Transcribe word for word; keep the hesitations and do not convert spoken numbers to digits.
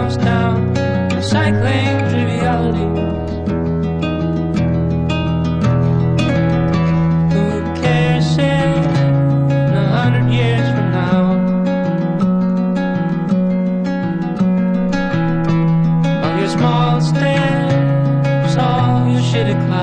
lost down recycling trivialities. Who cares in a hundred years from now? All your small steps, all your shitty clouds.